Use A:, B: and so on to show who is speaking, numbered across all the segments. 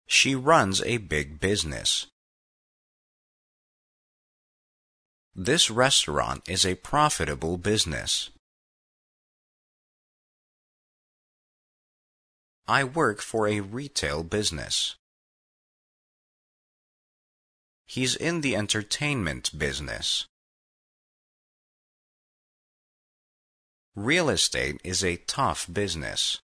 A: She runs a big business. This restaurant is a profitable business. I work for a retail business. He's in the entertainment business. Real estate is a tough business.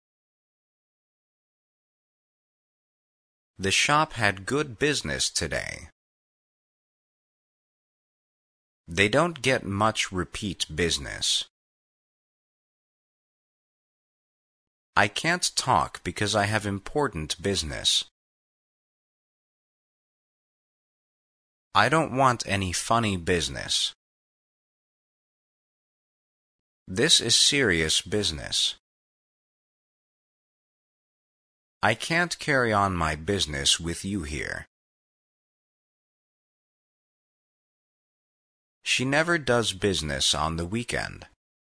A: The shop had good business today. They don't get much repeat business. I can't talk because I have important business. I don't want any funny business. This is serious business. I can't carry on my business with you here. She never does business on the weekend.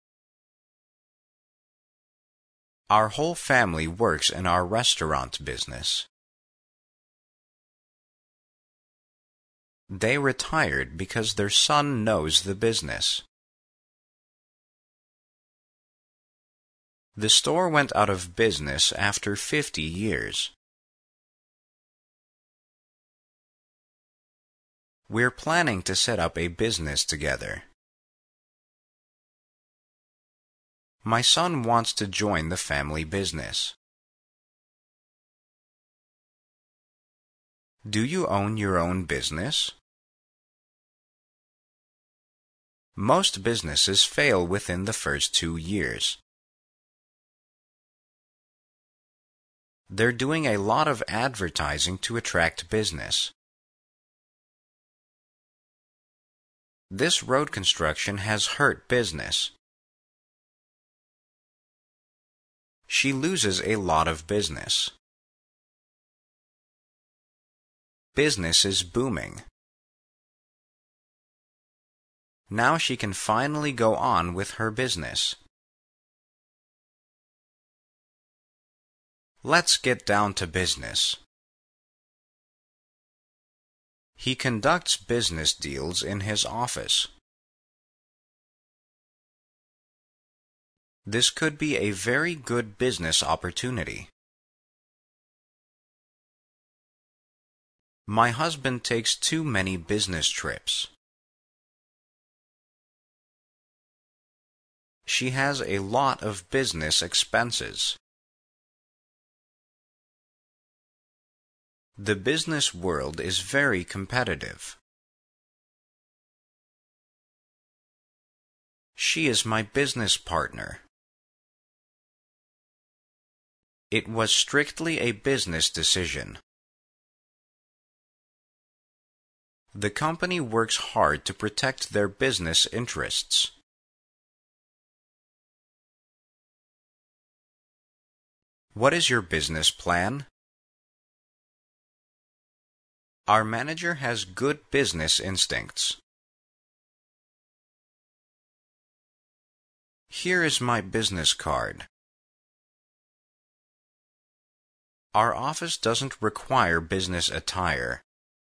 A: Our whole family works in our restaurant business. They retired because their son knows the business. The store went out of business after 50 years. We're planning to set up a business together. My son wants to join the family business. Do you own your own business? Most businesses fail within the first 2 years. They're doing a lot of advertising to attract business. This road construction has hurt business. She loses a lot of business. Business is booming. Now she can finally go on with her business. Let's get down to business. He conducts business deals in his office. This could be a very good business opportunity. My husband takes too many business trips. She has a lot of business expenses. The business world is very competitive. She is my business partner. It was strictly a business decision. The company works hard to protect their business interests. What is your business plan? Our manager has good business instincts. Here is my business card. Our office doesn't require business attire.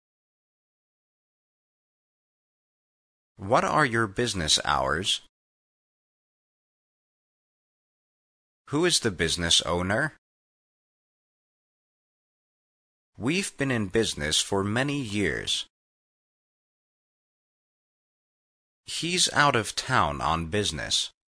A: What are your business hours? Who is the business owner? We've been in business for many years. He's out of town on business.